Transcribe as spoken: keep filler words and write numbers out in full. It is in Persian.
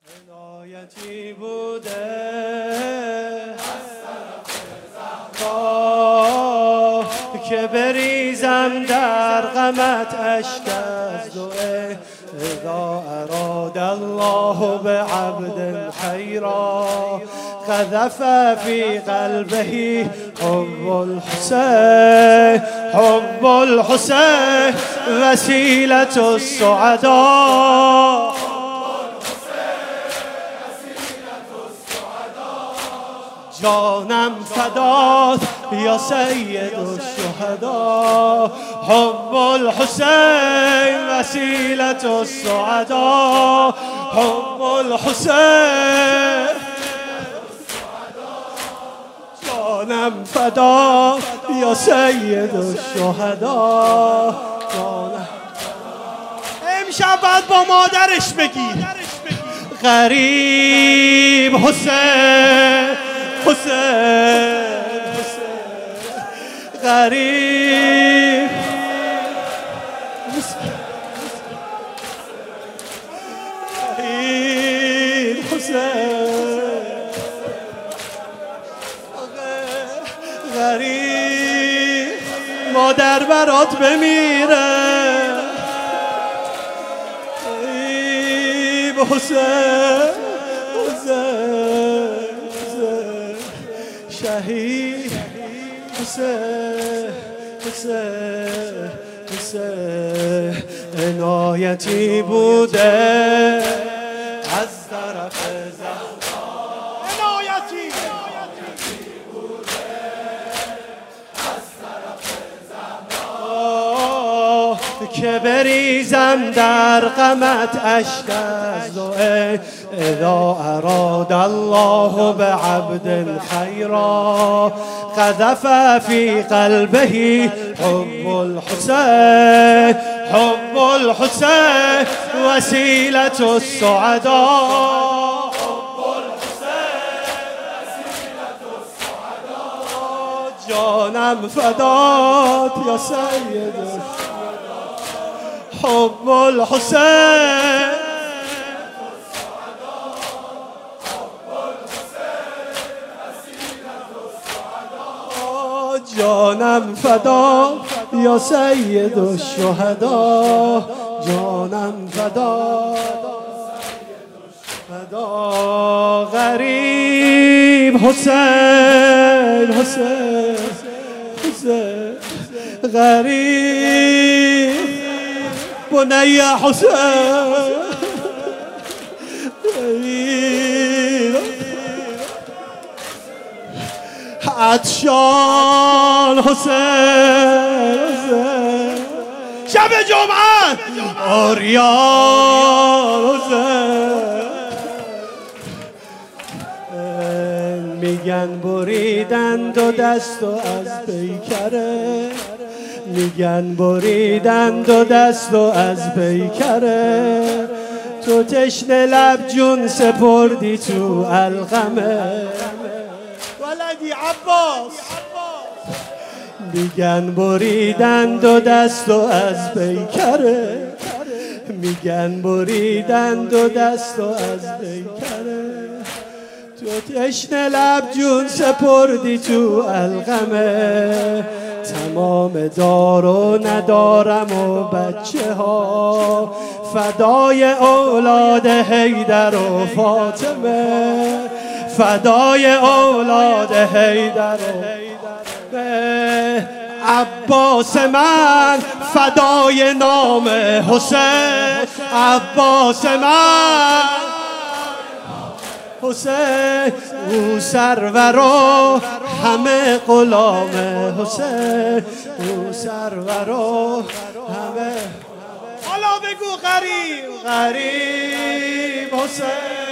عنایتی بوده زهرا که بریزم در غمت اشک از دوئه اذا اراد الله بعبد خیرا قذف في قلبه حب الحسين حب الحسين وسيلة السعداء جانم فدات یا سید الشهداء حب الحسین وسیلة السعداء حب الحسین جانم فدات یا سید الشهداء جانم. امشب باید با مادرش بگی غریب حسین حسین حسین غریب غریب حسین غریب مادر برات بمیره غریب حسین حسین شهید حسین حسین حسین عنایتی بوده از طرف زهرا عنایتی بوده از طرف زهرا که بریزم در غمت اشک از دوئه اذا اراد الله بعبد خيرا قذف في قلبه حب الحسين حب الحسين وسيلة السعداء حب الحسين وسيلة السعداء جانم فدات يا سيد الشهداء حب الحسين جانم فدا یا سید الشهداء جانم فدا فدا غریب حسین حسین حسین غریب بنی حسین عطشان حسین حسین شب جمعه آریان حسین میگن بریدن دو دست و از پیکره میگن بریدن دو دست و از پیکره تو تشنه لب جون سپردی تو القمه ولدی عباس میگن بریدن دو دست و از پیکره میگن بریدن دو دست و از پیکره تو تشنه لب جون سپردی تو القمه تمام دار و ندارم و بچه ها فدای اولاد حیدر و فاطمه فدای اولاد حیدر و عباس من فدای نام حسین عباس من حسین او سرور و همه غلام حسین او سرور و همه حالا بگو غریب غریب حسین